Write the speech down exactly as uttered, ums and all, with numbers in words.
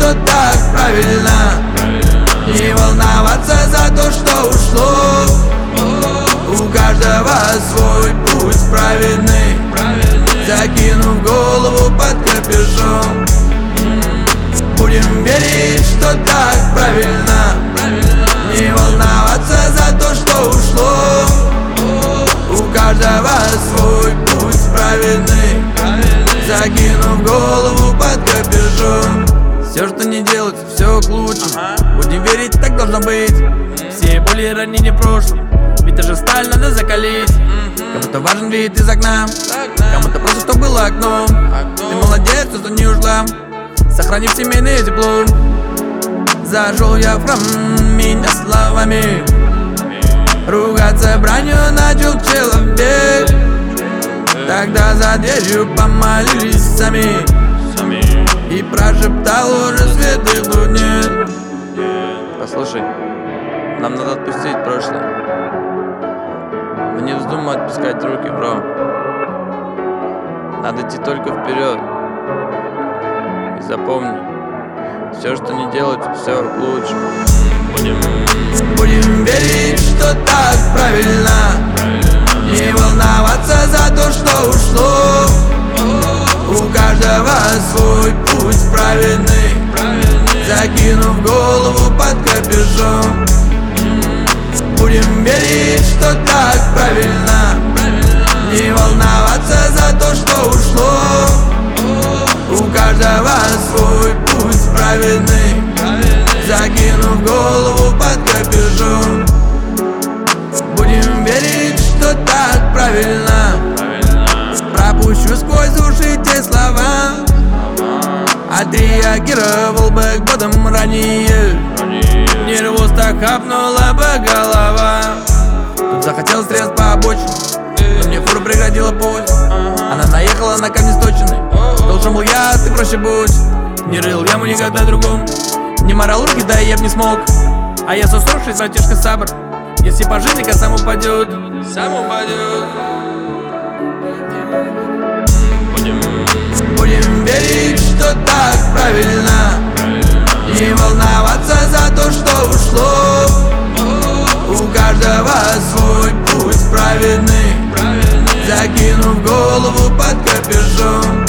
что так правильно. Не волноваться за то, что ушло. У каждого свой путь праведный, закинув голову под капюшон. Будем верить, что так правильно. Не волноваться за то, что ушло. У каждого свой путь праведный, закинув голову под капюшон. Все, что не делать, все к лучшему. Будем верить, так должно быть. Все боли и ранения в прошлом, ведь даже сталь надо закалить. Кому-то важен вид из окна, кому-то просто что было окном. Ты молодец, что не ушла, сохранив семейное тепло. Зашел я в храм, меня словами ругаться бранью начал человек. Тогда за дверью помолились сами и прошептал уже святых тут нет. Послушай, нам надо отпустить прошлое. Но не вздумай отпускать руки, бро. Надо идти только вперед. И запомни, все, что не делать, все к лучшему. Будем, будем верить, что так правильно. Не волноваться за то, что ушло. У каждого свой путь праведный, закинув голову под капюшон. Будем верить, что так правильно. Не волноваться за то, что ушло. У каждого свой путь праведный, закинув голову под капюшон. Будем верить, что так правильно. Пропущу сквозь уши те слова, отреагировал бы годом ранее. Нервоз так хапнула бы голова. Тут захотел срез по обочине, но мне фура преградила путь. Она наехала на камни сточенный. Должен был я, ты проще будь. Не рыл яму никогда другом, не морал руки, да я б не смог. А я сосрушись, братишка сабр. Если по жизни сам упадет, сам упадет. Будем, будем верить, что так правильно. Не волноваться за то, что ушло. У каждого свой путь праведный, закинув голову под капюшон.